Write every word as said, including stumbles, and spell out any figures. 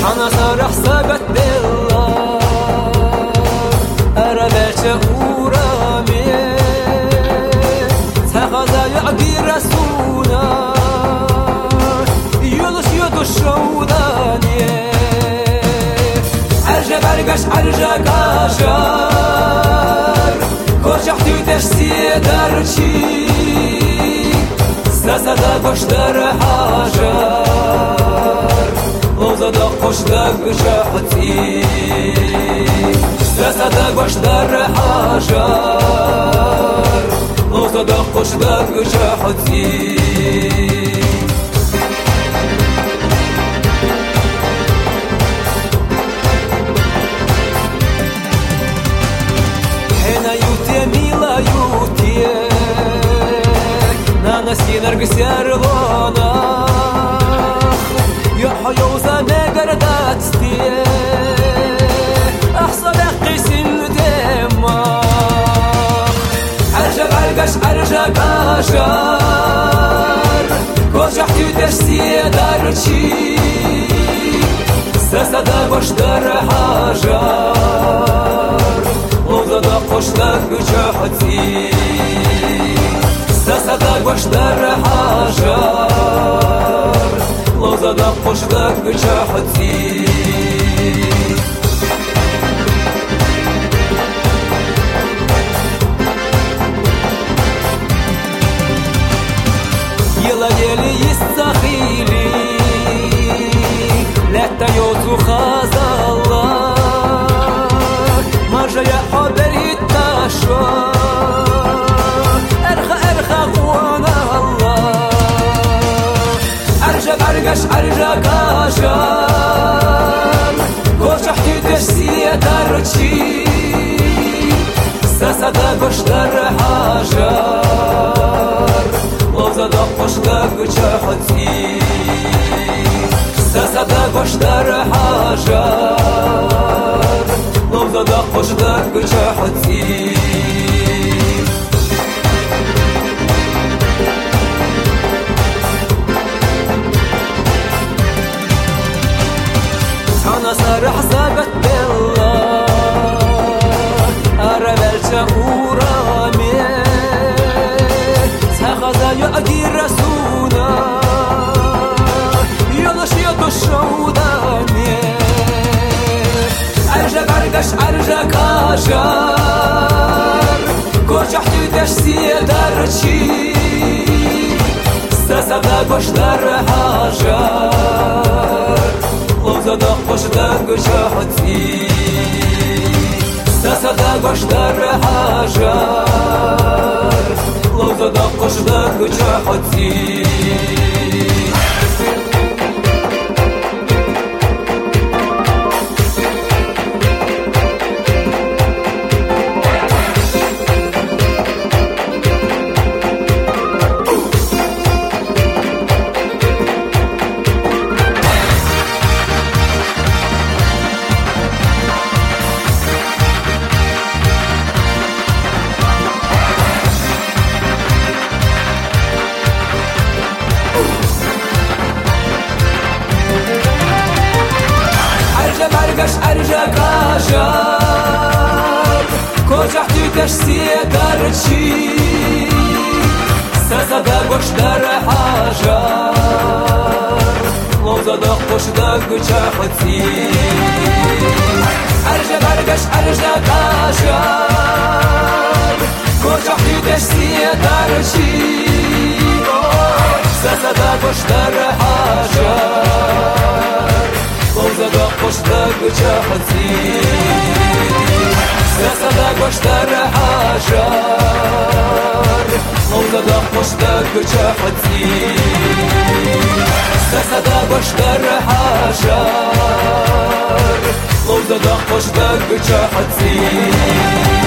أنا صار حسابت بالله أربعة أورامي تخذ يعدي رسونا يولش يدوش روداني أرجع برقش أرجع كاشر كوشح تيتش سيدرشي ساسدا قشتر حاجر لوزدا قشتر قشحتي ساسدا قشتر حاجر لوزدا قشتر قشحتي Синарг сервона يحيو زمجر داتستي أحصل قسم دما أرجع برقش أرجع كاشر كوشح تدرسي درشي ساسدا قشتر حاجر لوزدا قشتر قشحتي ساسدا قشتر حاجر لوزدا قشتر قشحتي يلا ليلي يستخيلي لا تيوتو خاز الله مرجع يا حبر يتاشوا برقش أرجع كاشر كوشح تدرسي درشي ساسدا قشتر حاجر لوزدا قشتر قشحتي ساسدا قشتر حاجر لوزدا قشتر قشحتي أنا صار حسابت بالله أربعة أورامي تخذ يعدي رسونا يولش يدوش روداني أرجع برقش أرجع كاشر كوشح تدش سيدرشي ساسدا قشتر حاجر لوزدا قشتر قشحتي ساسدا قشتر حاجر لوزدا قشتر قشحتي برقش أرجع كاشر كوشح تدش سيدرشي ساسدا قشتر حاجر لوزدا قشتر قشحتي أرجع برقش أرجع كاشر كوشح تدش سيدرشي ساسدا قشتر حاجر لوزدا قشتر قشحتي ساسدا قشتر حاجر لوزدا قشتر قشحتي ساسدا قشتر حاجر لوزدا قشتر قشحتي